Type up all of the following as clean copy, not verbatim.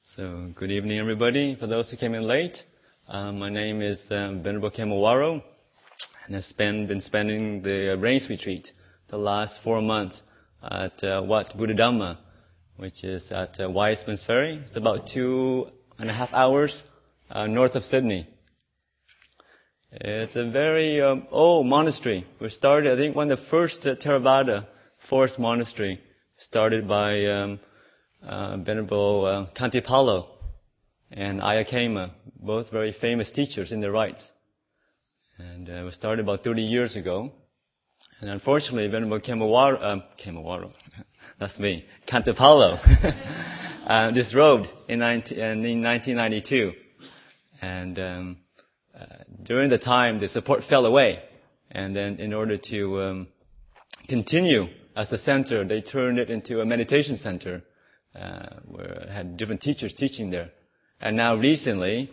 So, good evening, everybody. For those who came in late, my name is Venerable Kemawaro, and I've been spending the rains retreat the last 4 months at Wat Buddhadhamma, which is at Wiseman's Ferry. It's about 2.5 hours north of Sydney. It's a very old monastery. We started, I think, one of the first Theravada forest monastery started by Venerable Kantipalo and Ayakema, both very famous teachers in their rights. And it was started about 30 years ago. And unfortunately, Venerable Kemawaro, that's me, Kantipalo, disrobed in 1992. And during the time, the support fell away. And then in order to continue as a center, they turned it into a meditation center. Where I had different teachers teaching there. And now recently,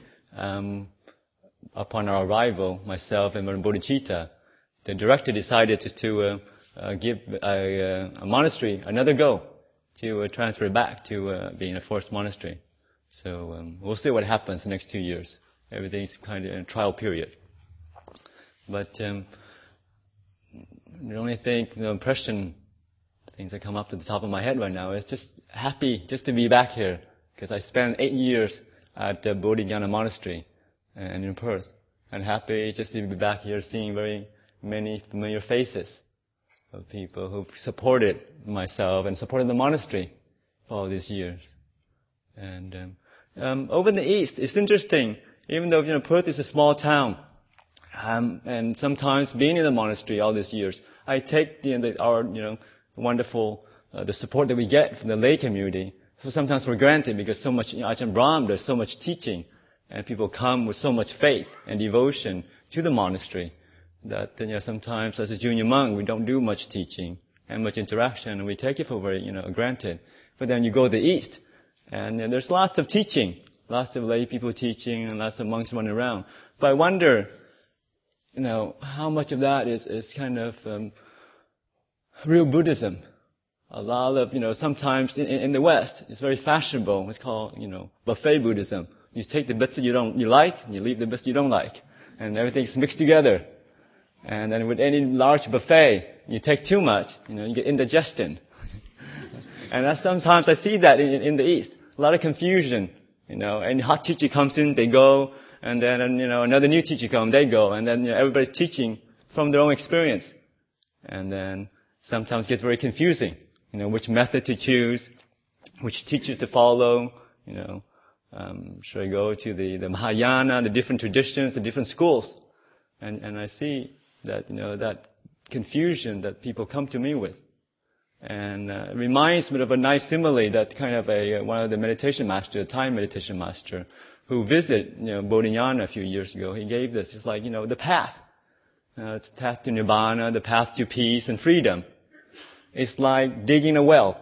upon our arrival, myself and Venerable Bodhicitta, the director decided to give a monastery another go, to transfer it back to being a forest monastery. So we'll see what happens the next 2 years. Everything's kind of in a trial period. But the only thing, the impression, things that come up to the top of my head right now is just happy just to be back here, because I spent 8 years at the Bodhinyana Monastery and in Perth, and happy just to be back here seeing very many familiar faces of people who supported myself and supported the monastery for all these years. And over in the east, it's interesting, even though Perth is a small town, and sometimes being in the monastery all these years, I take our wonderful, the support that we get from the lay community, sometimes for granted, because so much, Ajahn Brahm does so much teaching, and people come with so much faith and devotion to the monastery, that, sometimes as a junior monk, we don't do much teaching and much interaction, and we take it for very, granted. But then you go to the east, and there's lots of teaching, lots of lay people teaching, and lots of monks running around. But I wonder, how much of that is kind of, real Buddhism. A lot of, sometimes in the West, it's very fashionable. It's called, buffet Buddhism. You take the bits that you like, and you leave the bits you don't like. And everything's mixed together. And then with any large buffet, you take too much, you get indigestion. And sometimes I see that in the East. A lot of confusion, and hot teacher comes in, they go, and then, another new teacher comes, they go, and then, everybody's teaching from their own experience. And then, sometimes gets very confusing, which method to choose, which teachers to follow, should I go to the Mahayana, the different traditions, the different schools? And I see that, that confusion that people come to me with. And it reminds me of a nice simile that kind of one of the meditation master, a Thai meditation master, who visited, Bodhinyana a few years ago. He gave this. It's like, the path. The path to Nibbana, the path to peace and freedom. It's like digging a well.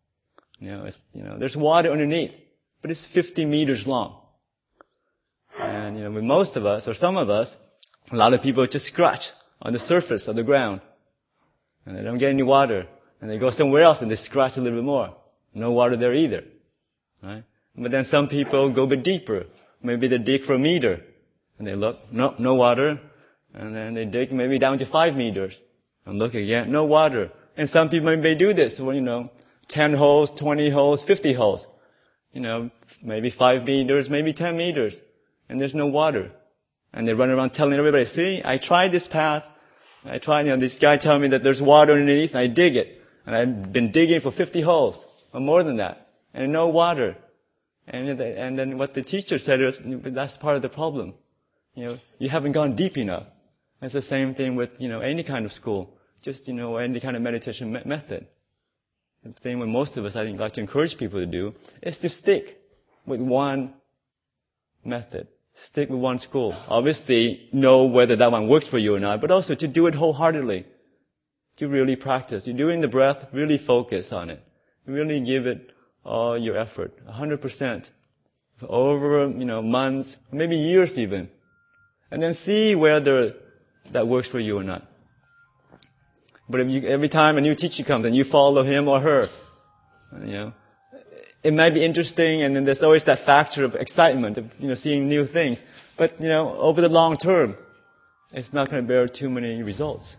There's water underneath, but it's 50 meters long. And, with most of us, or some of us, a lot of people just scratch on the surface of the ground. And they don't get any water. And they go somewhere else and they scratch a little bit more. No water there either. Right? But then some people go a bit deeper. Maybe they dig for a meter. And they look, no water. And then they dig maybe down to 5 meters. And look again, no water. And some people may do this, 10 holes, 20 holes, 50 holes. Maybe 5 meters, maybe 10 meters. And there's no water. And they run around telling everybody, see, I tried this path. I tried, this guy telling me that there's water underneath, and I dig it. And I've been digging for 50 holes, or more than that. And no water. And then what the teacher said is, that's part of the problem. You haven't gone deep enough. It's the same thing with, any kind of school. Just, any kind of meditation method. The thing with most of us, I think, like to encourage people to do is to stick with one method. Stick with one school. Obviously, know whether that one works for you or not, but also to do it wholeheartedly. To really practice. You're doing the breath, really focus on it. Really give it all your effort. 100%. Over, months, maybe years even. And then see whether that works for you or not. But if every time a new teacher comes and you follow him or her, it might be interesting, and then there's always that factor of excitement of, seeing new things. But, over the long term, it's not going to bear too many results.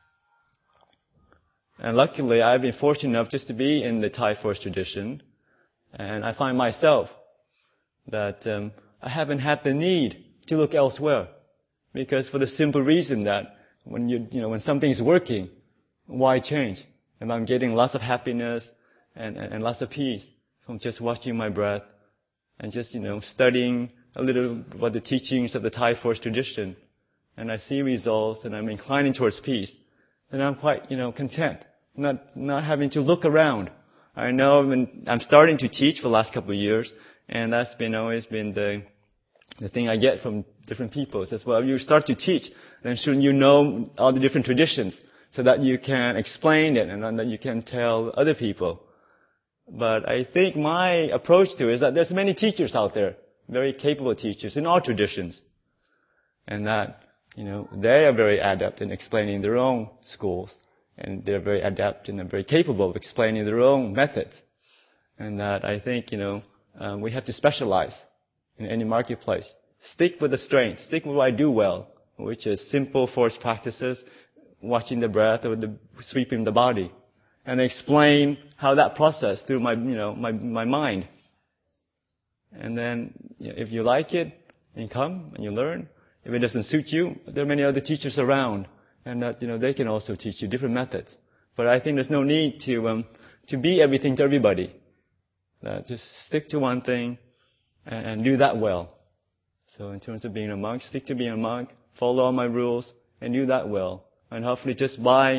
And luckily, I've been fortunate enough just to be in the Thai forest tradition. And I find myself that I haven't had the need to look elsewhere. Because for the simple reason that when something's working, why change? And I'm getting lots of happiness and lots of peace from just watching my breath and just, studying a little about the teachings of the Thai forest tradition. And I see results and I'm inclining towards peace. And I'm quite, content, not having to look around. I know I'm starting to teach for the last couple of years, and that's always been the thing I get from different people. It says, well, you start to teach, then shouldn't you know all the different traditions so that you can explain it and then that you can tell other people? But I think my approach to it is that there's many teachers out there, very capable teachers in all traditions. And that, they are very adept in explaining their own schools. And they're very adept and very capable of explaining their own methods. And that I think, we have to specialize in any marketplace. Stick with the strength. Stick with what I do well, which is simple forest practices, watching the breath or the sweeping the body. And explain how that process through my mind. And then, if you like it, you come and you learn. If it doesn't suit you, there are many other teachers around, and that, they can also teach you different methods. But I think there's no need to be everything to everybody. Just stick to one thing and do that well. So in terms of being a monk, stick to being a monk, follow all my rules, and do that well. And hopefully just by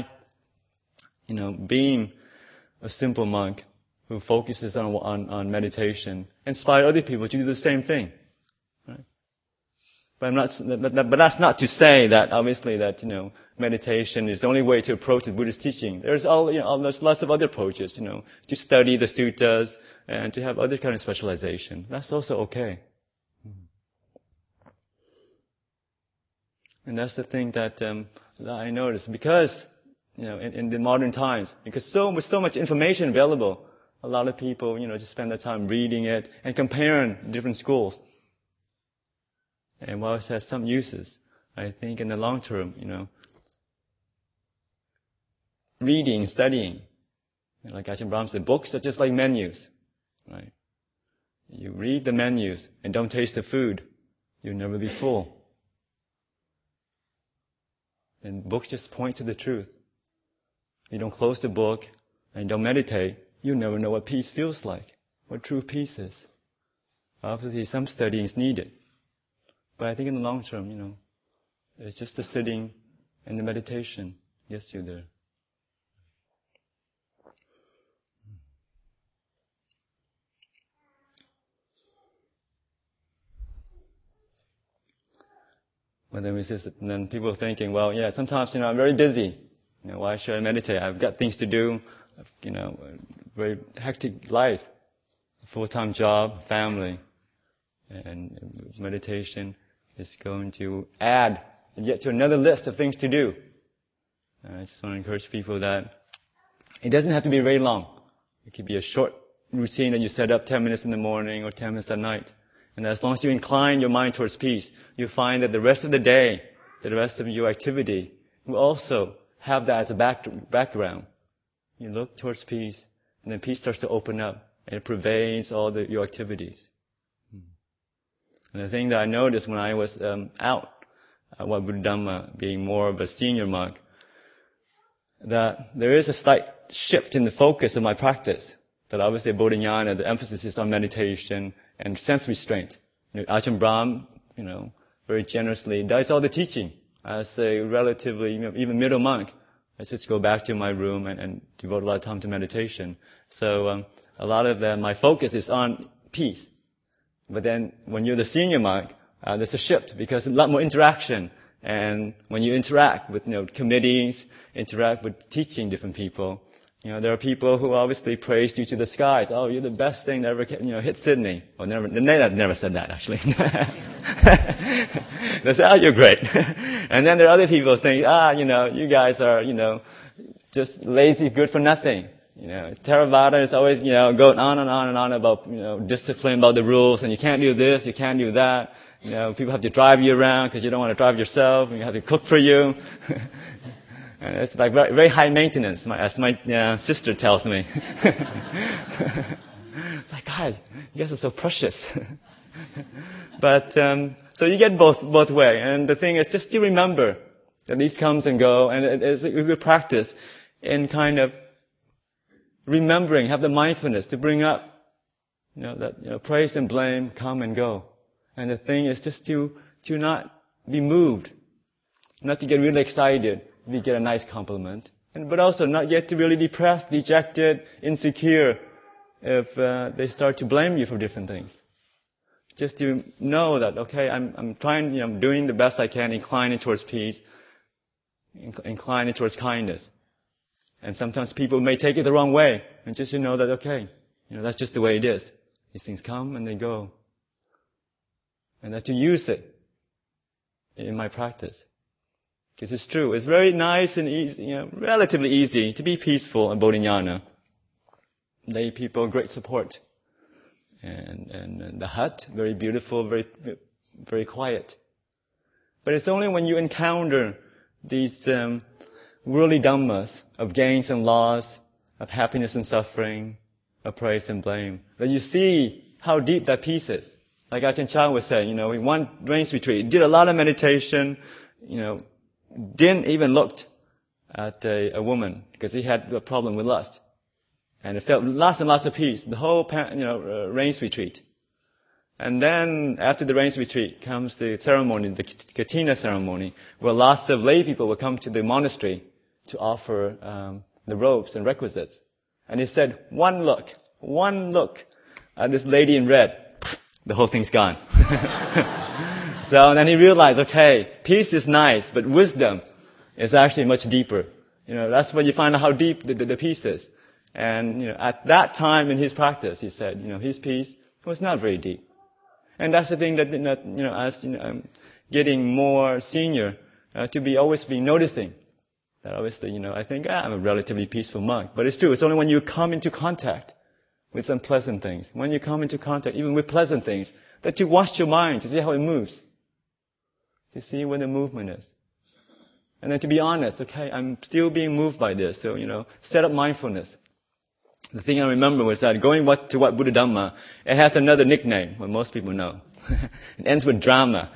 being a simple monk who focuses on meditation, inspire other people to do the same thing. Right? But that's not to say that obviously that, meditation is the only way to approach the Buddhist teaching. There's there's lots of other approaches, to study the suttas and to have other kind of specialization. That's also okay. And that's the thing that I noticed because, in the modern times, because with so much information available, a lot of people, just spend their time reading it and comparing different schools. And while it has some uses, I think in the long term, reading, studying, like Ajahn Brahm said, books are just like menus, right? You read the menus and don't taste the food, you'll never be full. And books just point to the truth. You don't close the book and don't meditate, you never know what peace feels like, what true peace is. Obviously, some studying is needed. But I think in the long term, it's just the sitting and the meditation gets you there. But then people are thinking, well, yeah, sometimes, I'm very busy. Why should I meditate? I've got things to do, a very hectic life, full-time job, family, and meditation is going to add yet to another list of things to do. I just want to encourage people that it doesn't have to be very long. It could be a short routine that you set up 10 minutes in the morning or 10 minutes at night. And as long as you incline your mind towards peace, you find that the rest of the day, the rest of your activity will also have that as a background. You look towards peace, and then peace starts to open up, and it pervades all your activities. And the thing that I noticed when I was out at Wat Buddhadhamma, being more of a senior monk, that there is a slight shift in the focus of my practice. That obviously at Bodhinyana, the emphasis is on meditation and sense restraint. Ajahn Brahm, very generously does all the teaching. As a relatively, even middle monk, I just go back to my room and devote a lot of time to meditation. So a lot of my focus is on peace. But then when you're the senior monk, there's a shift because a lot more interaction. And when you interact with committees, interact with teaching different people, there are people who obviously praise you to the skies. Oh, you're the best thing that ever hit Sydney. Well, never said that actually. They say, oh, you're great. And then there are other people saying, you guys are, just lazy, good for nothing. Theravada is always, going on and on and on about, discipline, about the rules, and you can't do this, you can't do that. People have to drive you around because you don't want to drive yourself, and you have to cook for you. And it's like very, very high maintenance, as my sister tells me. It's like, God, you guys are so precious. But, so you get both way. And the thing is just to remember that these comes and go, and it's a good practice in kind of remembering, have the mindfulness to bring up, that, praise and blame come and go. And the thing is just to not be moved, not to get really excited if you get a nice compliment, but also not get to really depressed, dejected, insecure if they start to blame you for different things. Just to know that, okay, I'm trying, I'm doing the best I can, inclining towards peace, inclining towards kindness. And sometimes people may take it the wrong way, and just to know that, okay, that's just the way it is. These things come and they go. And that to use it in my practice. Because it's true, it's very nice and easy, relatively easy to be peaceful in Bodhinyana. Lay people, great support. And the hut, very beautiful, very, very quiet. But it's only when you encounter these, worldly dhammas of gains and loss, of happiness and suffering, of praise and blame, that you see how deep that peace is. Like Ajahn Chah was saying, in one rains retreat, did a lot of meditation, didn't even look at a woman because he had a problem with lust. And it felt lots and lots of peace, the whole, rains retreat. And then after the rains retreat comes the ceremony, the Katina ceremony, where lots of lay people will come to the monastery to offer the robes and requisites. And he said, one look at this lady in red, the whole thing's gone. So then he realized, okay, peace is nice, but wisdom is actually much deeper. That's when you find out how deep the peace is. And, at that time in his practice, he said, his peace was not very deep. And that's the thing that, as, getting more senior, to always be noticing. That obviously, I think, I'm a relatively peaceful monk. But it's true. It's only when you come into contact with unpleasant things, when you come into contact even with pleasant things, that you watch your mind to see how it moves. To see where the movement is. And then to be honest, okay, I'm still being moved by this. So, set up mindfulness. The thing I remember was that going to what Buddha Dhamma, it has another nickname, what most people know. It ends with drama.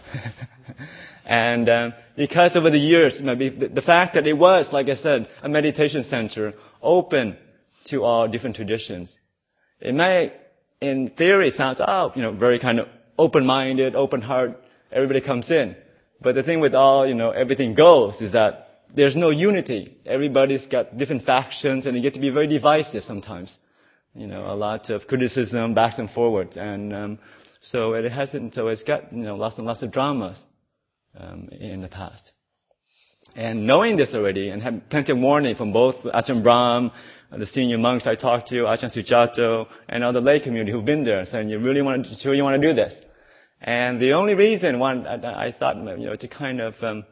And because over the years, maybe the fact that it was, like I said, a meditation center, open to all different traditions, it may, in theory, sound, very kind of open-minded, open heart, everybody comes in. But the thing with all, everything goes is that there's no unity. Everybody's got different factions, and you get to be very divisive sometimes. A lot of criticism, backs and forwards. And so it's got, lots and lots of dramas in the past. And knowing this already, and having plenty of warning from both Ajahn Brahm, the senior monks I talked to, Ajahn Sujato, and all the lay community who've been there, saying, you want to do this. And the only reason I thought, to kind of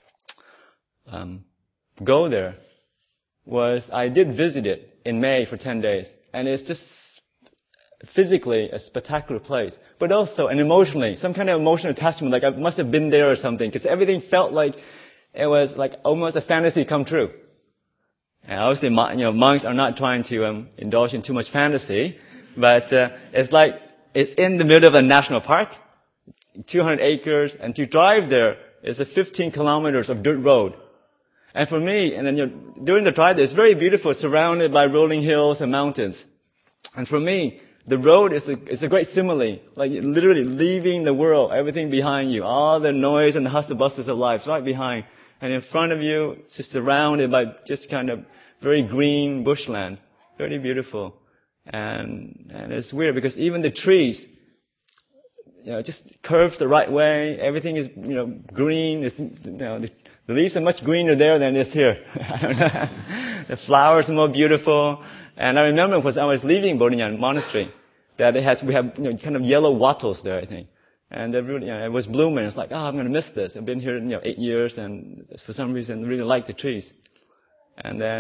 go there was I did visit it in May for 10 days. And it's just physically a spectacular place, but also and emotionally, some kind of emotional attachment, like I must have been there or something, because everything felt like it was like almost a fantasy come true. And obviously, monks are not trying to indulge in too much fantasy, but it's like it's in the middle of a national park, 200 acres, and to drive there is 15 kilometers of dirt road. And for me, and then during the drive there, it's very beautiful, surrounded by rolling hills and mountains. And for me, the road is a great simile, like literally leaving the world, everything behind you, all the noise and the hustle bustles of life right behind. And in front of you, it's just surrounded by just kind of very green bushland, very beautiful. And it's weird because even the trees, just curves the right way. Everything is, green. It's, the leaves are much greener there than it is here. I don't know. The flowers are more beautiful. And I remember when I was leaving Bodhinyana Monastery, that we have kind of yellow wattles there, I think. And they really, it was blooming. It's like, I'm going to miss this. I've been here, 8 years, and for some reason, really like the trees. And then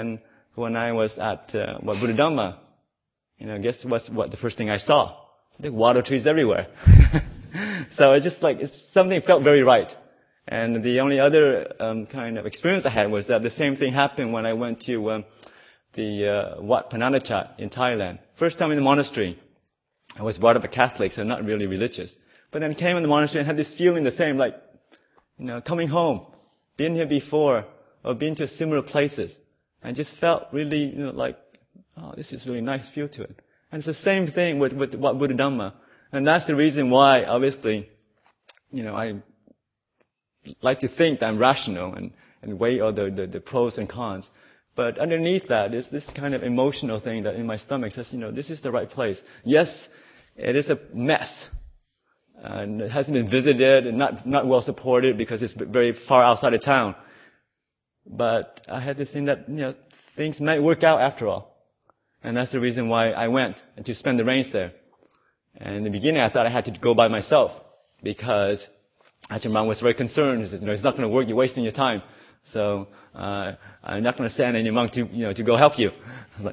when I was at Buddha-Dhamma, guess what the first thing I saw? The water trees everywhere. So something felt very right. And the only other kind of experience I had was that the same thing happened when I went to the Wat Pananachat in Thailand. First time in the monastery. I was brought up a Catholic, so not really religious. But then came in the monastery and had this feeling the same, like, coming home, been here before, or been to similar places. I just felt really, like, oh, this is really nice feel to it. And it's the same thing with Wat Buddha-Dhamma. And that's the reason why, obviously, I like to think that I'm rational and weigh all the pros and cons. But underneath that is this kind of emotional thing that in my stomach says, this is the right place. Yes, it is a mess. And it hasn't been visited and not well supported because it's very far outside of town. But I had this thing that, things might work out after all. And that's the reason why I went and to spend the rains there. And in the beginning, I thought I had to go by myself because Ajahn Brahm was very concerned. He said, it's not going to work. You're wasting your time. So, I'm not going to send any monk to go help you. But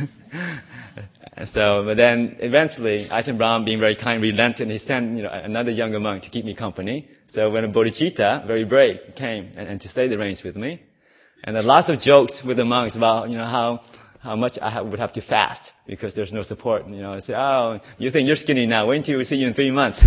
then eventually, Ajahn Brahm, being very kind, relented, and he sent, another younger monk to keep me company. So when a bodhicitta, very brave, came and to stay the rains with me. And there are lots of jokes with the monks about, how much I would have to fast because there's no support. I say, oh, you think you're skinny now. Wait until we see you in 3 months.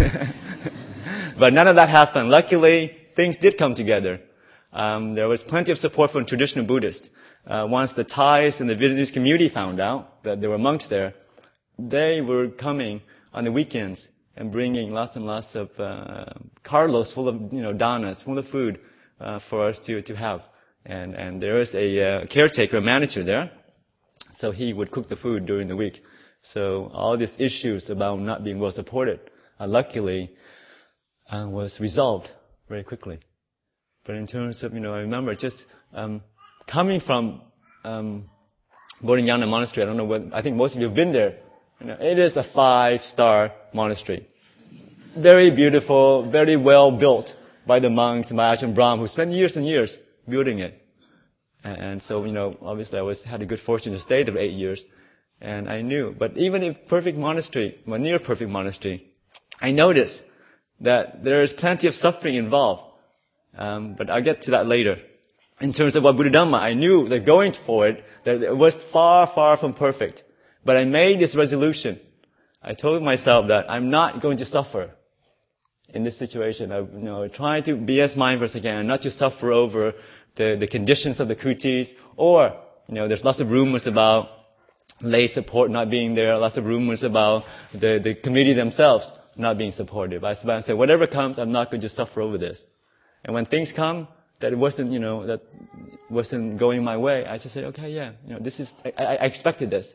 But none of that happened. Luckily, things did come together. There was plenty of support from traditional Buddhists. Once the Thais and the Vietnamese community found out that there were monks there, they were coming on the weekends and bringing lots and lots of carloads full of danas, full of food for us to have. And there was a caretaker, a manager there, so he would cook the food during the week. So all these issues about not being well supported, luckily, was resolved very quickly. But in terms of, I remember just coming from Bodhinyana Monastery. I don't know I think most of you have been there. It is a 5-star monastery. Very beautiful, very well built by the monks and by Ajahn Brahm, who spent years and years building it. And so, obviously I had a good fortune to stay there for 8 years. And I knew, but even if perfect monastery, near perfect monastery, I noticed that there is plenty of suffering involved. But I'll get to that later. In terms of Wat Buddha-Dhamma, I knew that going forward, that it was far, far from perfect. But I made this resolution. I told myself that I'm not going to suffer in this situation. I trying to be as mindful as I can, not to suffer over the conditions of the kutis, or, there's lots of rumors about lay support not being there, lots of rumors about the committee themselves not being supportive. I said, whatever comes, I'm not going to suffer over this. And when things come that it wasn't, that wasn't going my way, I just said, okay, yeah, I expected this.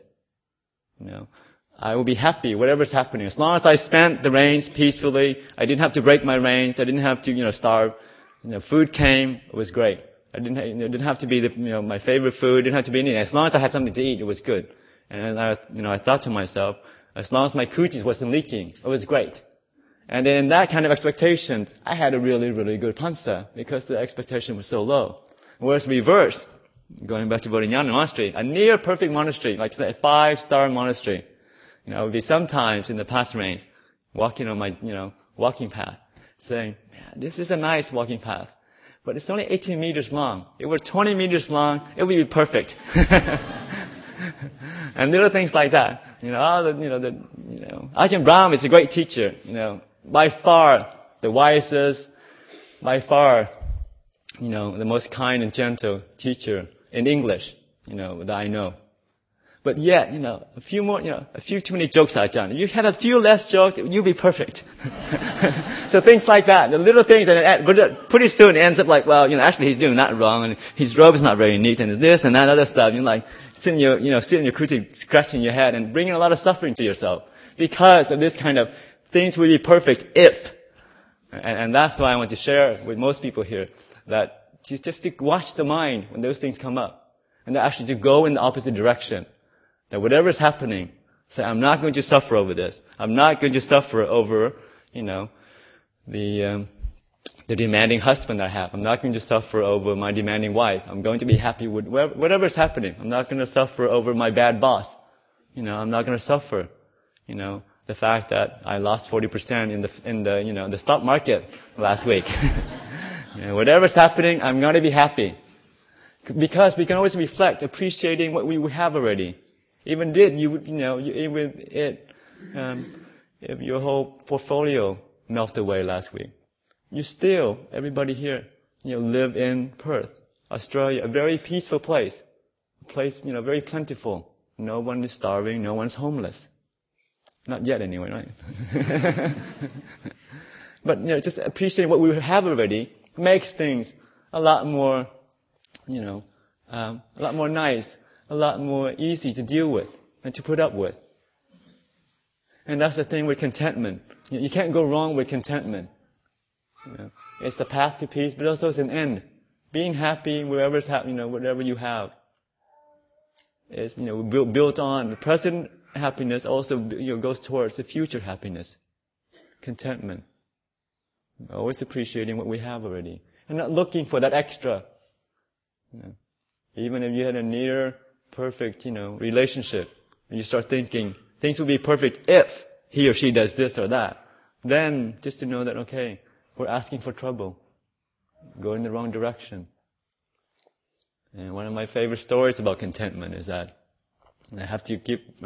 I will be happy, whatever's happening. As long as I spent the rains peacefully, I didn't have to break my reins, I didn't have to, starve. Food came, it was great. It didn't have to be my favorite food, it didn't have to be anything. As long as I had something to eat, it was good. And I thought to myself, as long as my kutis wasn't leaking, it was great. And then in that kind of expectation, I had a really, really good pansa because the expectation was so low. Whereas reverse, going back to Bodhinyana Monastery, a near perfect monastery, like say a 5-star monastery, I would be sometimes in the past rains, walking on my, walking path, saying, man, this is a nice walking path, but it's only 18 meters long. If it were 20 meters long, it would be perfect. And little things like that. Ajahn Brahm is a great teacher, by far the wisest, by far, the most kind and gentle teacher in English, that I know. But yet, a few too many jokes, Ajahn. If you had a few less jokes, you'd be perfect. So things like that, the little things, and pretty soon it ends up like, well, actually he's doing that wrong, and his robe is not very neat, and this and that other stuff. Sitting in your kuti, scratching your head, and bringing a lot of suffering to yourself. Because of this kind of things will be perfect if. And that's why I want to share with most people here, that just to watch the mind when those things come up. And actually to go in the opposite direction. That whatever is happening, say, I'm not going to suffer over this. I'm not going to suffer over, the the demanding husband I have. I'm not going to suffer over my demanding wife. I'm going to be happy with whatever's happening. I'm not going to suffer over my bad boss. I'm not going to suffer, the fact that I lost 40% in the stock market last week. Whatever's happening, I'm going to be happy. Because we can always reflect, appreciating what we have already. If your whole portfolio melted away last week, you still, everybody here, live in Perth, Australia, a very peaceful place. A place, very plentiful. No one is starving, no one's homeless. Not yet anyway, right? But, just appreciating what we have already makes things a lot more, a lot more nice, a lot more easy to deal with and to put up with. And that's the thing with contentment. You can't go wrong with contentment. It's the path to peace, but also it's an end. Being happy wherever's happening, whatever you have, is built on the present happiness. Also, goes towards the future happiness, contentment. Always appreciating what we have already, and not looking for that extra. Even if you had a near perfect, relationship, and you start thinking things will be perfect if he or she does this or that, then just to know that, okay, we're asking for trouble, going in the wrong direction. And one of my favorite stories about contentment is that, and I have to keep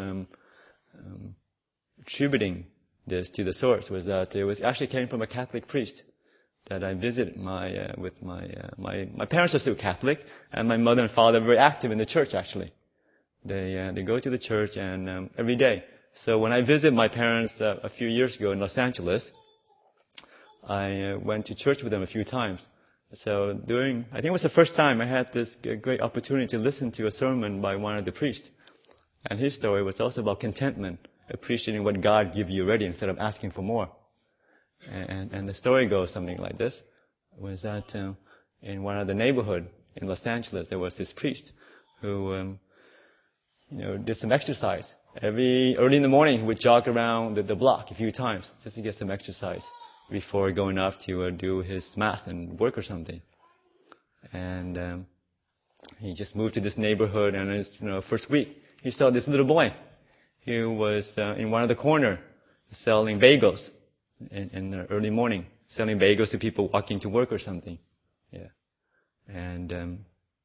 attributing this to the source, was that it actually came from a Catholic priest that I visited my parents are still Catholic, and my mother and father are very active in the church actually. They go to the church and every day. So when I visited my parents a few years ago in Los Angeles, I went to church with them a few times. So I think it was the first time I had this great opportunity to listen to a sermon by one of the priests. And his story was also about contentment, appreciating what God gives you already instead of asking for more. And the story goes something like this, was that in one of the neighborhood in Los Angeles, there was this priest who, did some exercise. Early in the morning, he would jog around the block a few times just to get some exercise before going off to do his mass and work or something. And he just moved to this neighborhood, and his first week, he saw this little boy who was in one of the corner selling bagels in the early morning, selling bagels to people walking to work or something. Yeah. And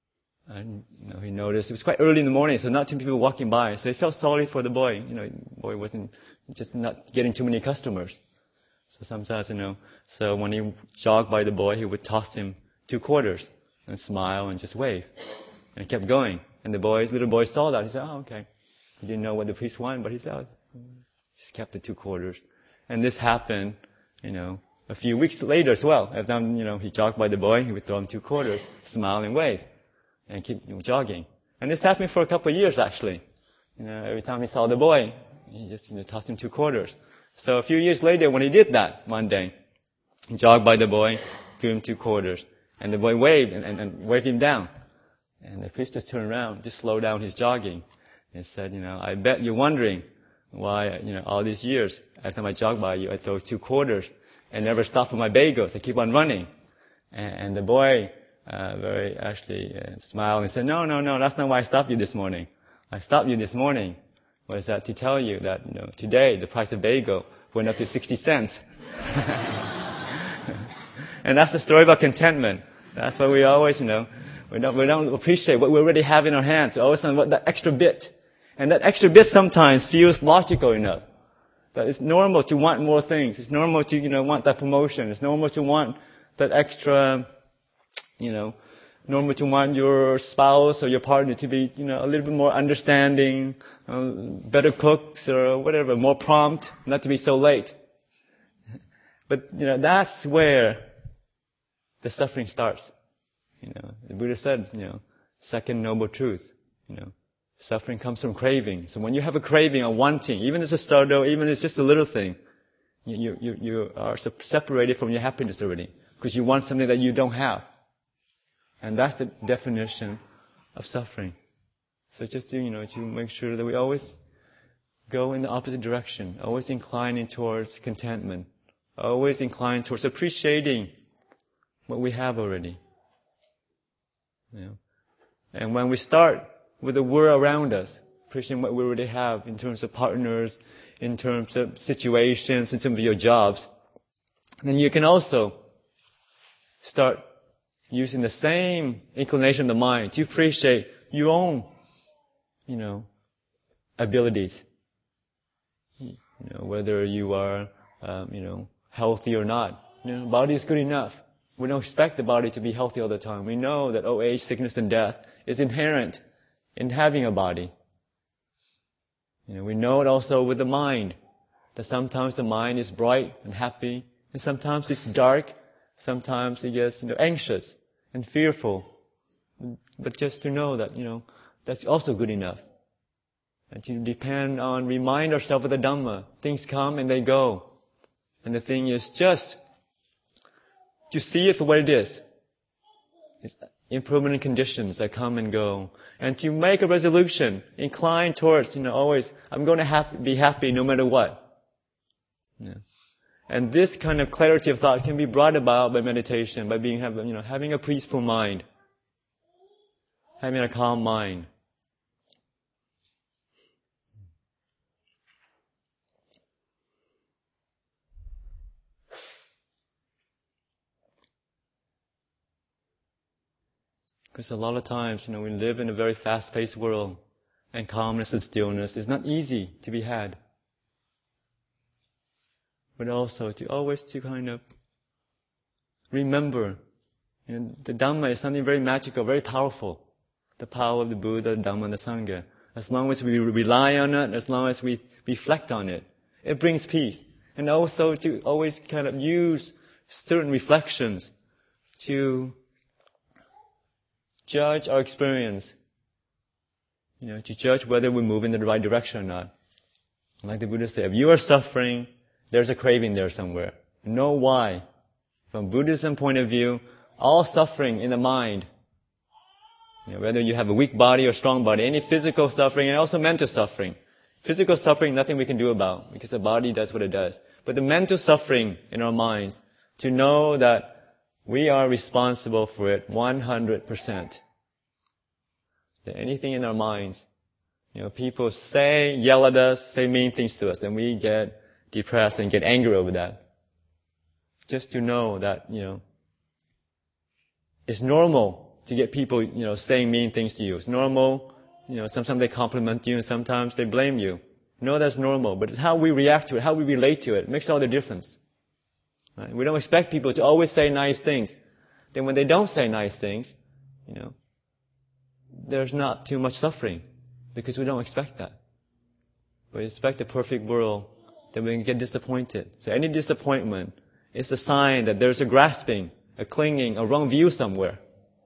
he noticed it was quite early in the morning, so not too many people walking by. So he felt sorry for the boy. The boy wasn't just not getting too many customers. So sometimes, so when he jogged by the boy, he would toss him 2 quarters and smile and just wave. And he kept going. And the little boy saw that. He said, oh, okay. He didn't know what the priest wanted, but he said, just kept the 2 quarters. And this happened, a few weeks later as well. Every time, he jogged by the boy, he would throw him 2 quarters, smile and wave, and keep jogging. And this happened for a couple of years, actually. Every time he saw the boy, he just, tossed him 2 quarters. So a few years later, when he did that one day, he jogged by the boy, threw him 2 quarters, and the boy waved and waved him down. And the priest just turned around, just slowed down his jogging, and said, I bet you're wondering why, all these years, every time I jog by you, I throw 2 quarters and never stop for my bagels. I keep on running. And the boy, smiled and said, no, that's not why I stopped you this morning. I stopped you this morning was that to tell you that, today the price of bagel went up to 60 cents. And that's the story about contentment. That's why we always, we don't appreciate what we already have in our hands. We always want that extra bit. And that extra bit sometimes feels logical enough. That it's normal to want more things. It's normal to, want that promotion. It's normal to want that extra, normal to want your spouse or your partner to be, a little bit more understanding, better cooks or whatever, more prompt, not to be so late. But, that's where the suffering starts. The Buddha said, second noble truth, suffering comes from craving. So when you have a craving or wanting, even if it's a startle, even if it's just a little thing, you are separated from your happiness already because you want something that you don't have. And that's the definition of suffering. So just to, to make sure that we always go in the opposite direction, always inclining towards contentment, always inclined towards appreciating what we have already. You know? And when we start with the world around us, appreciating what we already have in terms of partners, in terms of situations, in terms of your jobs, then you can also start using the same inclination of the mind to appreciate your own, abilities. Whether you are, healthy or not. Body is good enough. We don't expect the body to be healthy all the time. We know that old age, sickness, and death is inherent in having a body. We know it also with the mind, that sometimes the mind is bright and happy, and sometimes it's dark, sometimes it gets, anxious and fearful. But just to know that, that's also good enough. And to depend on, remind ourselves of the Dhamma. Things come and they go. And the thing is just to see it for what it is. It's impermanent conditions that come and go. And to make a resolution, incline towards, always, I'm going to be happy no matter what. And this kind of clarity of thought can be brought about by meditation, by having a peaceful mind, having a calm mind. Because a lot of times, we live in a very fast-paced world, and calmness and stillness is not easy to be had. But also to kind of remember, the Dhamma is something very magical, very powerful. The power of the Buddha, the Dhamma, and the Sangha. As long as we rely on it, as long as we reflect on it, it brings peace. And also to always kind of use certain reflections to judge our experience. To judge whether we move in the right direction or not. Like the Buddha said, if you are suffering, there's a craving there somewhere. Know why. From Buddhism point of view, all suffering in the mind, whether you have a weak body or strong body, any physical suffering and also mental suffering. Physical suffering, nothing we can do about, because the body does what it does. But the mental suffering in our minds, to know that we are responsible for it 100%. That anything in our minds, people yell at us, say mean things to us, and we get depressed and get angry over that. Just to know that, it's normal to get people, saying mean things to you. It's normal, sometimes they compliment you and sometimes they blame you. That's normal, but it's how we react to it, how we relate to it. It makes all the difference. Right? We don't expect people to always say nice things. Then when they don't say nice things, there's not too much suffering because we don't expect that. We expect a perfect world, then we can get disappointed. So any disappointment is a sign that there's a grasping, a clinging, a wrong view somewhere.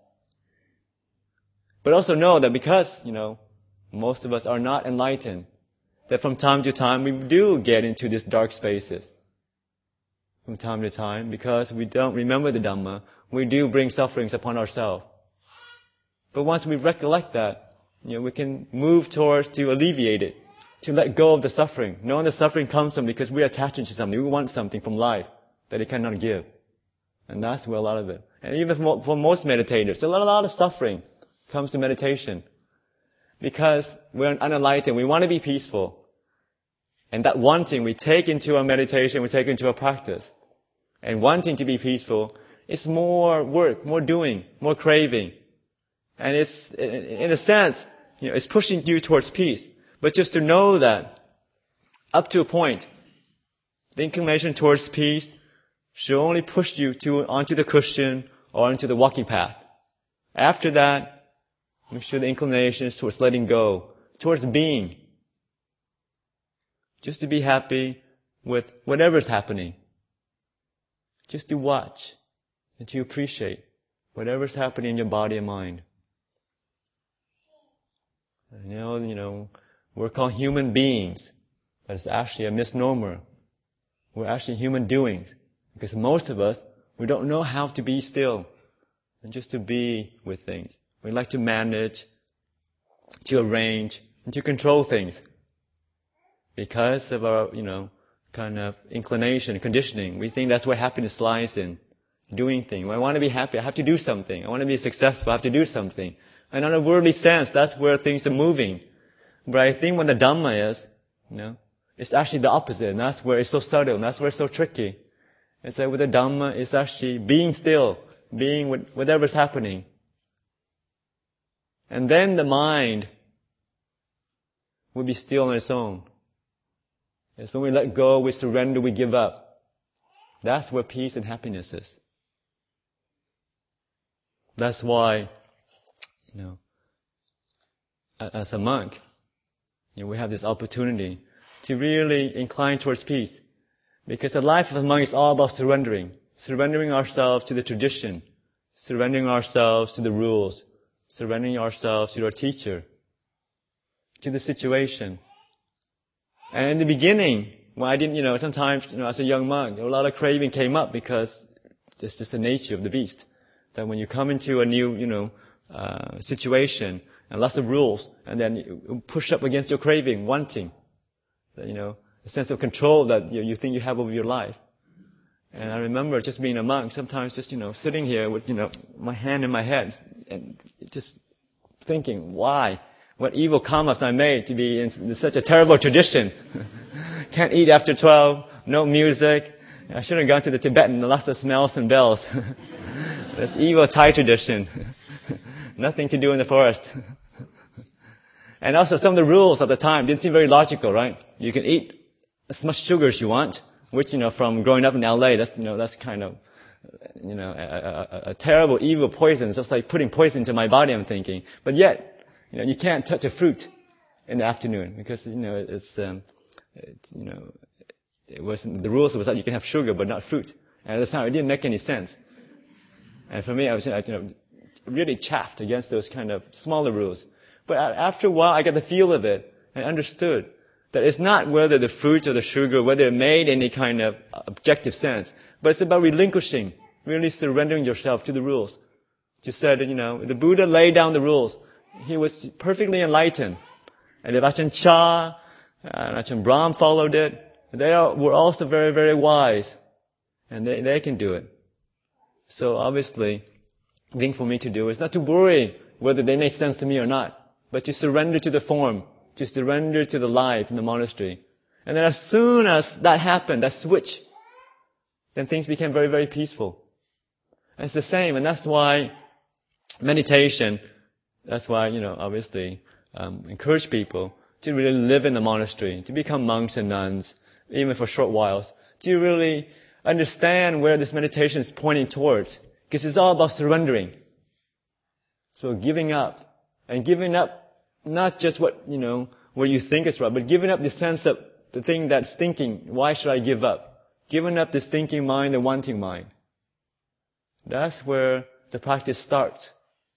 But also know that because, most of us are not enlightened, that from time to time we do get into these dark spaces. From time to time, because we don't remember the Dhamma, we do bring sufferings upon ourselves. But once we recollect that, we can move towards to alleviate it, to let go of the suffering. Knowing the suffering comes from because we're attaching to something. We want something from life that it cannot give. And that's where a lot of it. And even for most meditators, a lot of suffering comes to meditation. Because we're unenlightened, we want to be peaceful. And that wanting we take into our meditation, we take into our practice. And wanting to be peaceful, it's more work, more doing, more craving. And it's, in a sense, it's pushing you towards peace. But just to know that, up to a point, the inclination towards peace should only push you onto the cushion or onto the walking path. After that, make sure the inclination is towards letting go, towards being. Just to be happy with whatever's happening. Just to watch and to appreciate whatever's happening in your body and mind. We're called human beings. But it's actually a misnomer. We're actually human doings. Because most of us, we don't know how to be still. And just to be with things. We like to manage, to arrange, and to control things. Because of our, kind of inclination, conditioning. We think that's where happiness lies in. doing things. When I want to be happy, I have to do something. I want to be successful, I have to do something. And in a worldly sense, that's where things are moving. But I think when the Dhamma is, it's actually the opposite. And that's where it's so subtle. And that's where it's so tricky. It's like with the Dhamma, it's actually being still, being with whatever's happening. And then the mind will be still on its own. It's when we let go, we surrender, we give up. That's where peace and happiness is. That's why, as a monk, we have this opportunity to really incline towards peace. Because the life of a monk is all about surrendering. Surrendering ourselves to the tradition. Surrendering ourselves to the rules. Surrendering ourselves to our teacher. To the situation. And in the beginning, when I didn't, sometimes, as a young monk, a lot of craving came up because it's just the nature of the beast. That when you come into a new, situation and lots of rules, and then you push up against your craving, wanting, a sense of control that you think you have over your life. And I remember just being a monk, sometimes just, sitting here with, my hand in my head and just thinking, why? What evil karmas I made to be in such a terrible tradition. Can't eat after 12, no music. I should have gone to the Tibetan, lots of smells and bells. This evil Thai tradition. Nothing to do in the forest. And also some of the rules at the time didn't seem very logical, right? You can eat as much sugar as you want, which, from growing up in LA, that's kind of, a terrible, evil poison. It's just like putting poison into my body, I'm thinking. But yet, you can't touch a fruit in the afternoon because, it wasn't, the rules was that you can have sugar but not fruit. And at the time, it didn't make any sense. And for me, I was, really chaffed against those kind of smaller rules. But after a while, I got the feel of it and understood that it's not whether the fruit or the sugar, whether it made any kind of objective sense, but it's about relinquishing, really surrendering yourself to the rules. Just said, the Buddha laid down the rules. He was perfectly enlightened. And the Ajahn Chah and Ajahn Brahm followed it. They were also very, very wise. And they can do it. So obviously, the thing for me to do is not to worry whether they make sense to me or not, but to surrender to the form, to surrender to the life in the monastery. And then as soon as that happened, that switch, then things became very, very peaceful. And it's the same, and that's why meditation, that's why, obviously, encourage people to really live in the monastery, to become monks and nuns, even for short whiles, to really understand where this meditation is pointing towards. Because it's all about surrendering. So giving up. And giving up not just what, where you think is right, but giving up the sense of the thing that's thinking, why should I give up? Giving up this thinking mind, the wanting mind. That's where the practice starts.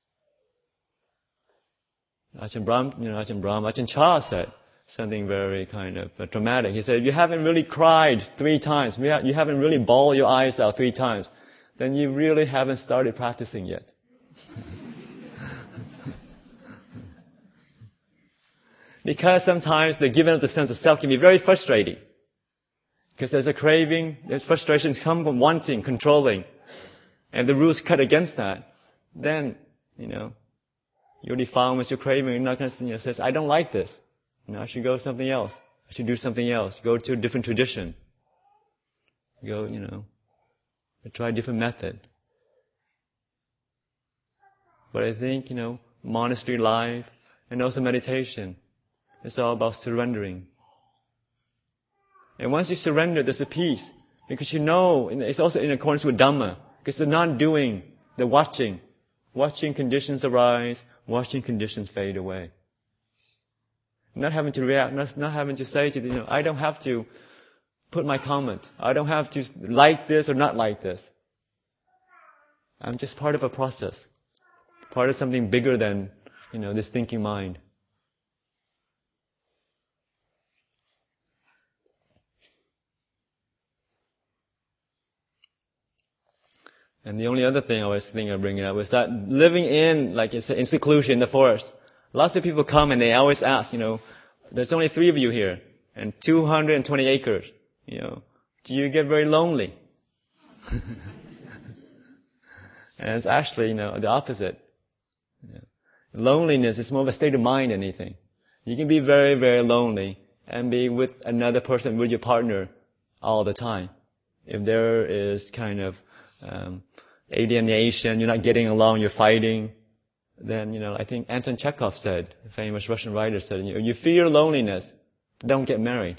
Ajahn Chah said something very kind of dramatic. He said, you haven't really cried 3 times, you haven't really bawled your eyes out 3 times, then you really haven't started practicing yet. Because sometimes the giving up the sense of self can be very frustrating. Because there's a craving, there's frustrations come from wanting, controlling. And the rules cut against that. Then, your defilements, your craving, you're not going to says, I don't like this. I should go something else. I should do something else. Go to a different tradition. Go, try a different method. But I think, monastery life and also meditation, it's all about surrendering. And once you surrender, there's a peace. Because it's also in accordance with Dhamma. Because the non-doing, the watching. Watching conditions arise, watching conditions fade away. Not having to react, not having to say to I don't have to put my comment. I don't have to like this or not like this. I'm just part of a process. Part of something bigger than, this thinking mind. And the only other thing I was thinking of bringing up was that living in, in seclusion in the forest. Lots of people come and they always ask, there's only 3 of you here and 220 acres. Do you get very lonely? And it's actually, the opposite. Loneliness is more of a state of mind than anything. You can be very, very lonely and be with another person, with your partner, all the time. If there is kind of alienation, you're not getting along, you're fighting, then, I think Anton Chekhov said, a famous Russian writer said, if you fear loneliness, don't get married.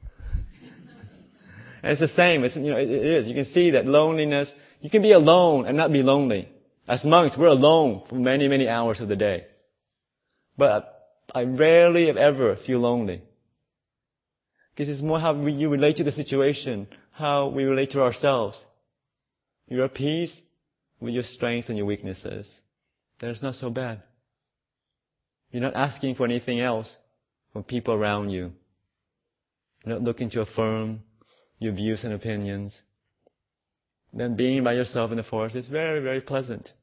And it's the same. It is. You can see that loneliness, you can be alone and not be lonely. As monks, we're alone for many, many hours of the day. But I rarely, if ever, feel lonely. Because it's more how you relate to the situation, how we relate to ourselves. You're at peace with your strengths and your weaknesses. Then it's not so bad. You're not asking for anything else from people around you. You're not looking to affirm your views and opinions. Then being by yourself in the forest is very, very pleasant.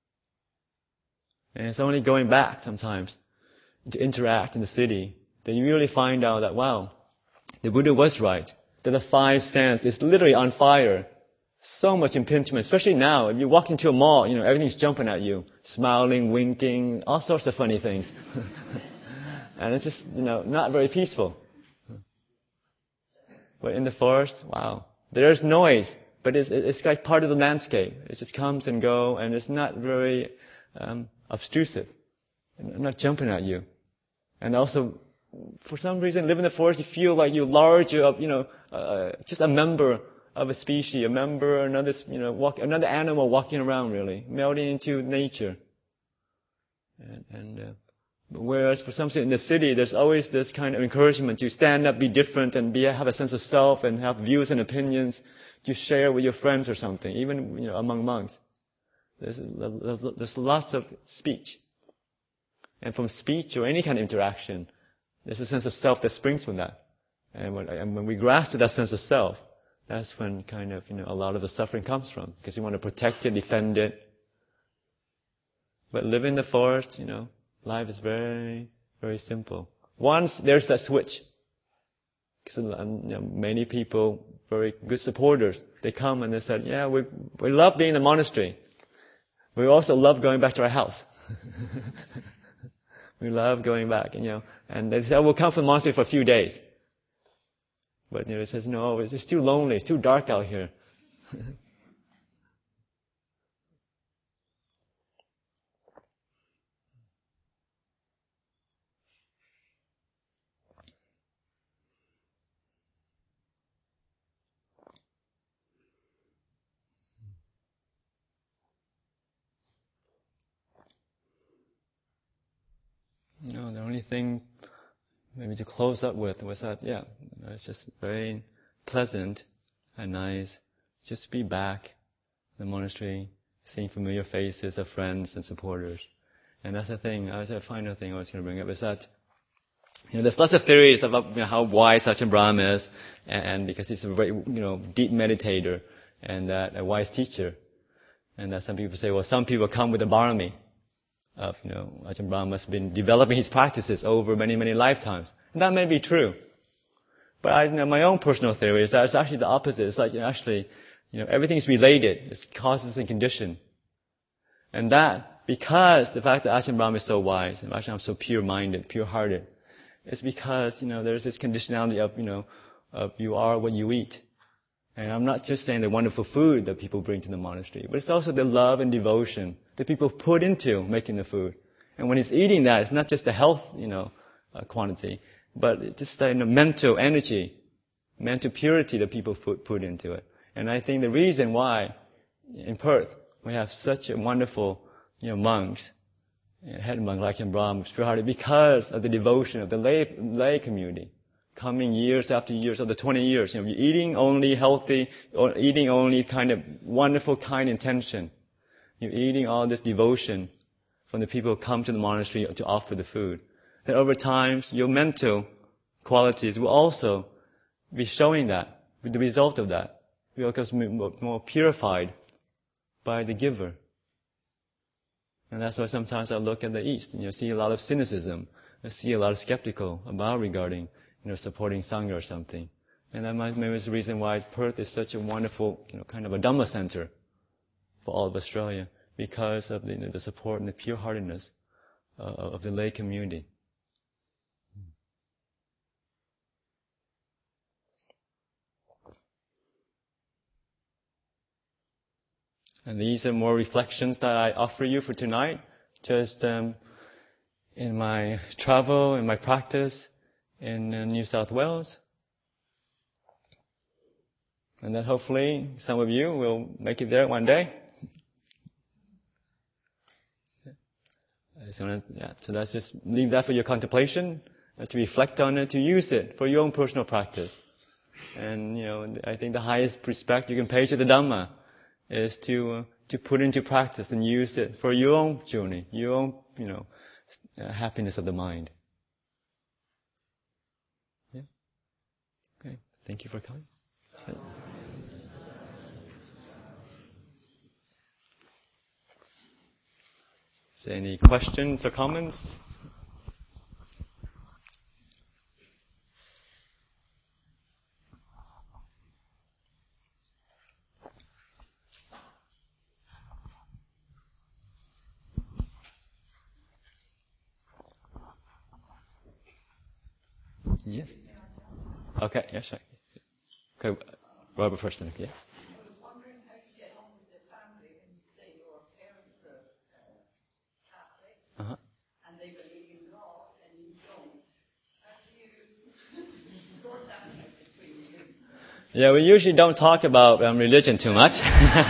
And it's only going back sometimes to interact in the city that you really find out that, wow, the Buddha was right. That the five senses is literally on fire. So much impingement, especially now. If you walk into a mall, everything's jumping at you. Smiling, winking, all sorts of funny things. And it's just, not very peaceful. But in the forest, wow. There's noise, but it's like part of the landscape. It just comes and goes, and it's not very obtrusive. Not jumping at you. And also, for some reason, live in the forest, you feel like you're large, just a member of a species, a member, another animal walking around, really, melting into nature. Whereas for some reason in the city, there's always this kind of encouragement to stand up, be different, and have a sense of self, and have views and opinions to share with your friends or something, even, among monks. There's lots of speech. And from speech or any kind of interaction, there's a sense of self that springs from that. And when we grasp that sense of self, that's when kind of, a lot of the suffering comes from. Because you want to protect it, defend it. But living in the forest, life is very, very simple. Once there's that switch, because many people, very good supporters, they come and they said, yeah, we love being in the monastery. We also love going back to our house. We love going back, and they said, we'll come from the monastery for a few days. But, it says, no, it's just too lonely, it's too dark out here. The only thing maybe to close up with was that, it's just very pleasant and nice just to be back in the monastery, seeing familiar faces of friends and supporters. And that's the thing, that's a final thing I was going to bring up, is that, there's lots of theories about how wise Ajahn Brahm is, and because he's a very, deep meditator, and that a wise teacher. And that some people say, well, some people come with a barami of, Ajahn Brahm must have been developing his practices over many, many lifetimes. And that may be true. But my own personal theory is that it's actually the opposite. It's like, everything's related. It's causes and condition. And that, because the fact that Ajahn Brahm is so wise, and Ajahn Brahm is so pure-minded, pure-hearted, it's because, there's this conditionality of you are what you eat. And I'm not just saying the wonderful food that people bring to the monastery, but it's also the love and devotion that people put into making the food. And when he's eating that, it's not just the health, quantity, but it's just the mental energy, mental purity that people put into it. And I think the reason why in Perth we have such a wonderful, monks, head monk like Ajahn Brahm, pure-hearted, because of the devotion of the lay community. Coming years after years, of the 20 years, you're eating only healthy, or eating only kind of wonderful, kind intention. You're eating all this devotion from the people who come to the monastery to offer the food. Then over time, your mental qualities will also be showing that, with the result of that. You become more purified by the giver. And that's why sometimes I look at the East and see a lot of cynicism. I see a lot of skeptical about regarding supporting Sangha or something. And that maybe is the reason why Perth is such a wonderful, kind of a Dhamma center for all of Australia. because of the support and the pure-heartedness of the lay community. And these are more reflections that I offer you for tonight, just in my travel, in my practice in New South Wales. And that hopefully some of you will make it there one day. So let's just leave that for your contemplation, to reflect on it, to use it for your own personal practice. And, I think the highest respect you can pay to the Dhamma is to put into practice and use it for your own journey, your own, happiness of the mind. Yeah. Okay. Thank you for coming. Is there any questions or comments? Yes. Okay. Yes. Sure. Okay. Robert first. Then. Yeah. I was wondering how you get on with the family when you say your parents are Catholics and they believe in God and you don't. How do you sort that out between you? Yeah, we usually don't talk about religion too much.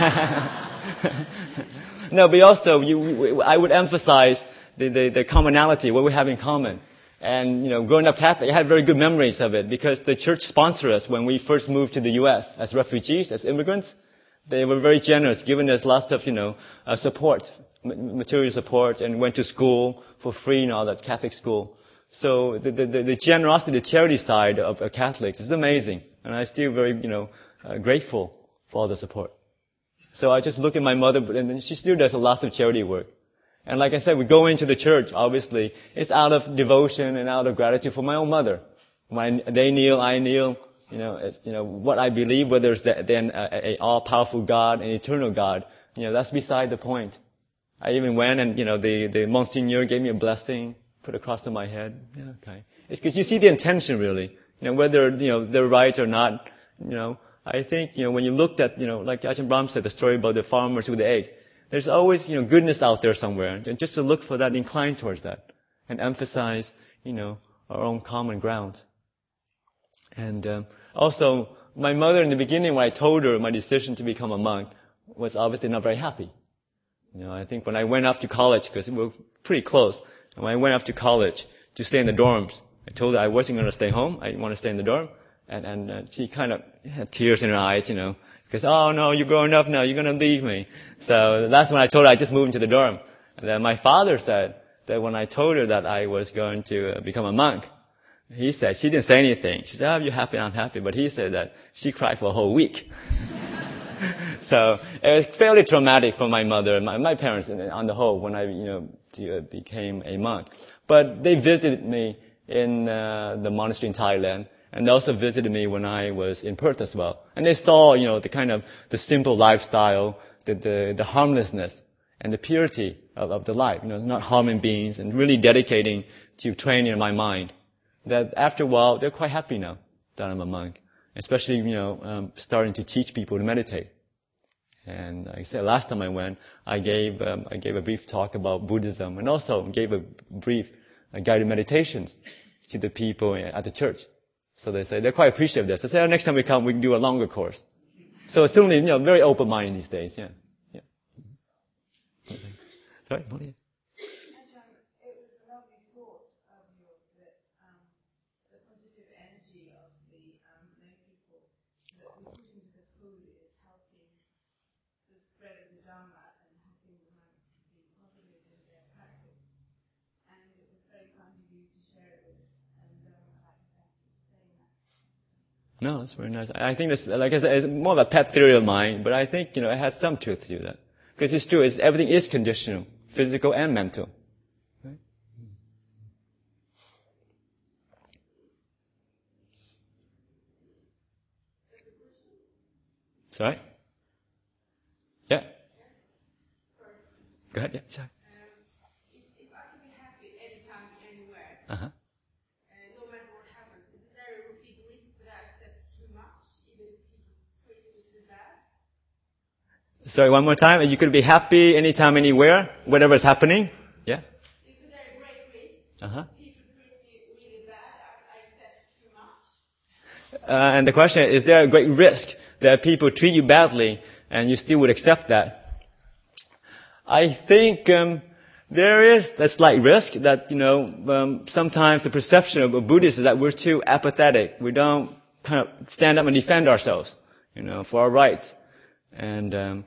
No, but also I would emphasize the commonality, what we have in common. And, growing up Catholic, I had very good memories of it because the church sponsored us when we first moved to the U.S. as refugees, as immigrants. They were very generous, giving us lots of, support, material support, and went to school for free and all that, Catholic school. So the generosity, the charity side of Catholics is amazing. And I'm still very, grateful for all the support. So I just look at my mother, and she still does a lot of charity work. And like I said, we go into the church, obviously. It's out of devotion and out of gratitude for my own mother. When they kneel, I kneel. It's, what I believe, whether it's then a all-powerful God, an eternal God, that's beside the point. I even went and, the Monsignor gave me a blessing, put across to my head. Yeah, okay. It's because you see the intention really. Whether, they're right or not, I think, when you looked at, like Ajahn Brahm said, the story about the farmers with the eggs, there's always, goodness out there somewhere. And just to look for that, incline towards that. And emphasize, our own common ground. And, also, my mother in the beginning, when I told her my decision to become a monk, was obviously not very happy. I think when I went off to college, because we were pretty close, and when I went off to college to stay in the dorms, I told her I wasn't going to stay home. I didn't want to stay in the dorm. And she kind of had tears in her eyes, because, oh no, you're growing up now, you're going to leave me. So that's when I told her I just moved into the dorm. And then my father said that when I told her that I was going to become a monk, he said, she didn't say anything. She said, oh, you're happy, I'm happy. But he said that she cried for a whole week. So it was fairly traumatic for my mother and my parents on the whole when I, became a monk. But they visited me in the monastery in Thailand. And they also visited me when I was in Perth as well. And they saw, the kind of, the simple lifestyle, the harmlessness and the purity of the life, not harming beings and really dedicating to training my mind. That after a while, they're quite happy now that I'm a monk. Especially, starting to teach people to meditate. And like I said, last time I went, I gave a brief talk about Buddhism and also gave a brief guided meditations to the people at the church. So they say they're quite appreciative of this. They say, next time we come, we can do a longer course. So certainly, very open-minded these days. Yeah. Sorry, what are you? It was a lovely thought of yours that the positive energy of the lay people that we put into the food is helping the spread of the Dhamma and helping the monks to be positive in their practice. And it was very kind of you to share it with us. And I'd like to thank you for saying that. No, that's very nice. I think this, like I said, it's more of a pet theory of mine, but I think, it has some truth to that. Because it's true, everything is conditional, physical and mental. Right? Sorry? Yeah. Go ahead. Yeah, sorry. If I can be happy anytime, anywhere, Uh-huh. no matter what happens, isn't there a big risk that I accept too much, even if people treat me too bad? Sorry, one more time. You could be happy anytime, anywhere, whatever's happening. Yeah. Isn't there a great risk? Uh-huh. People treat me really bad, I accept too much. And the question is there a great risk that people treat you badly and you still would accept that? I think there is a slight risk that, sometimes the perception of Buddhists is that we're too apathetic. We don't kind of stand up and defend ourselves, for our rights. And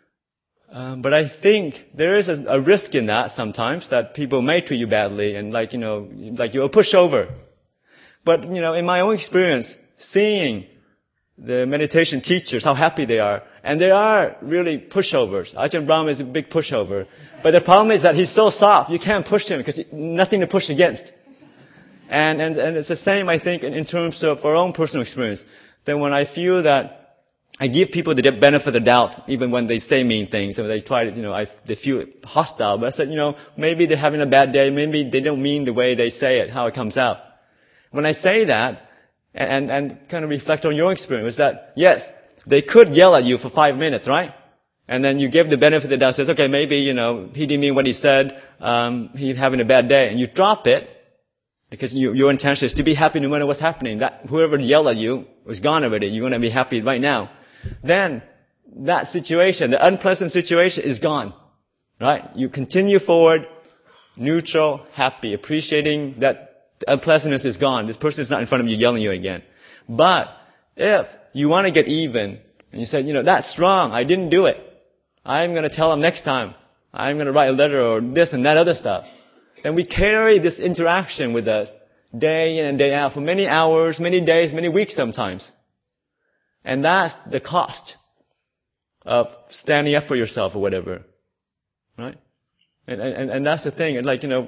but I think there is a risk in that sometimes, that people may treat you badly and like you're a pushover. But, in my own experience, seeing the meditation teachers, how happy they are, and they are really pushovers. Ajahn Brahm is a big pushover. But the problem is that he's so soft, you can't push him because nothing to push against. And it's the same, I think, in terms of our own personal experience. Then when I feel that I give people the benefit of the doubt, even when they say mean things, and they try to, they feel hostile. But I said, maybe they're having a bad day, maybe they don't mean the way they say it, how it comes out. When I say that, and kind of reflect on your experience, that yes, they could yell at you for 5 minutes, right? And then you give the benefit of the doubt, says, okay, maybe, he didn't mean what he said, he's having a bad day, and you drop it, because your intention is to be happy no matter what's happening. That whoever yelled at you was gone already. You're going to be happy right now. Then that situation, the unpleasant situation, is gone, right? You continue forward, neutral, happy, appreciating that the unpleasantness is gone. This person is not in front of you yelling at you again. But if you want to get even, and you say, that's wrong, I didn't do it, I'm going to tell him next time, I'm going to write a letter or this and that other stuff, then we carry this interaction with us day in and day out for many hours, many days, many weeks sometimes. And that's the cost of standing up for yourself or whatever. Right? And that's the thing. And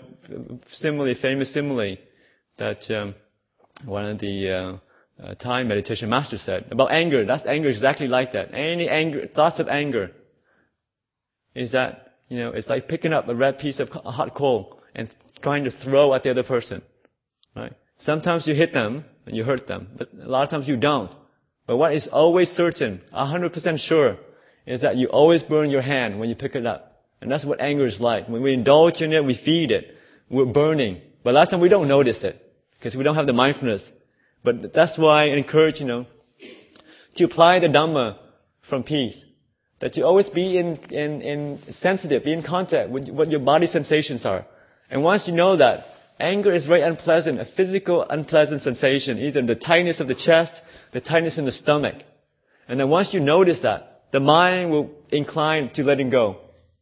famous simile that one of the Thai meditation masters said about anger. Anger is exactly like that. Any anger, thoughts of anger is that, it's like picking up a red piece of hot coal and trying to throw at the other person. Right? Sometimes you hit them and you hurt them, but a lot of times you don't. But what is always certain, 100% sure, is that you always burn your hand when you pick it up. And that's what anger is like. When we indulge in it, we feed it. We're burning. But last time we don't notice it, because we don't have the mindfulness. But that's why I encourage, to apply the Dhamma from peace. That you always be in sensitive, be in contact with what your body sensations are. And once you know that, anger is very unpleasant, a physical unpleasant sensation, either the tightness of the chest, the tightness in the stomach. And then once you notice that, the mind will incline to letting go.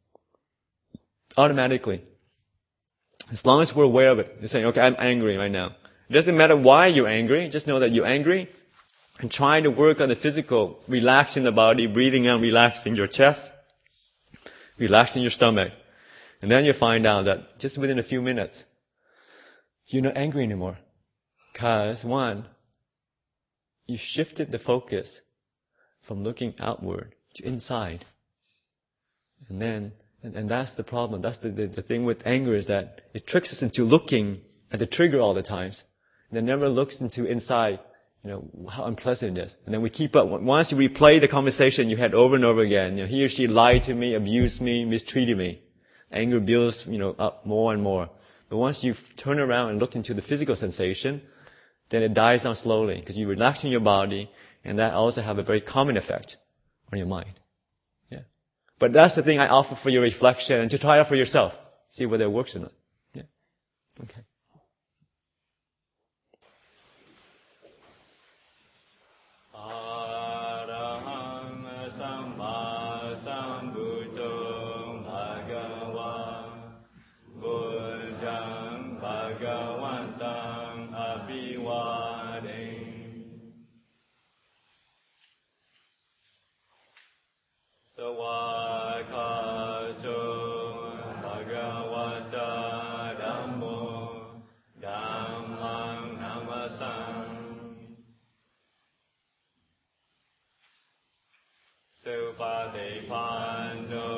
Automatically. As long as we're aware of it. You're saying, okay, I'm angry right now. It doesn't matter why you're angry, just know that you're angry. And try to work on the physical, relaxing the body, breathing out, relaxing your chest, relaxing your stomach. And then you find out that just within a few minutes, you're not angry anymore. Because, one, you shifted the focus from looking outward to inside. And then, and that's the problem. That's the thing with anger, is that it tricks us into looking at the trigger all the times. And it never looks into inside, how unpleasant it is. And then we keep up. Once you replay the conversation you had over and over again, he or she lied to me, abused me, mistreated me. Anger builds, up more and more. But once you turn around and look into the physical sensation, then it dies down slowly, because you're relaxing your body, and that also have a very calming effect on your mind. Yeah. But that's the thing I offer for your reflection, and to try it for yourself. See whether it works or not. Yeah. Okay. Supatipanno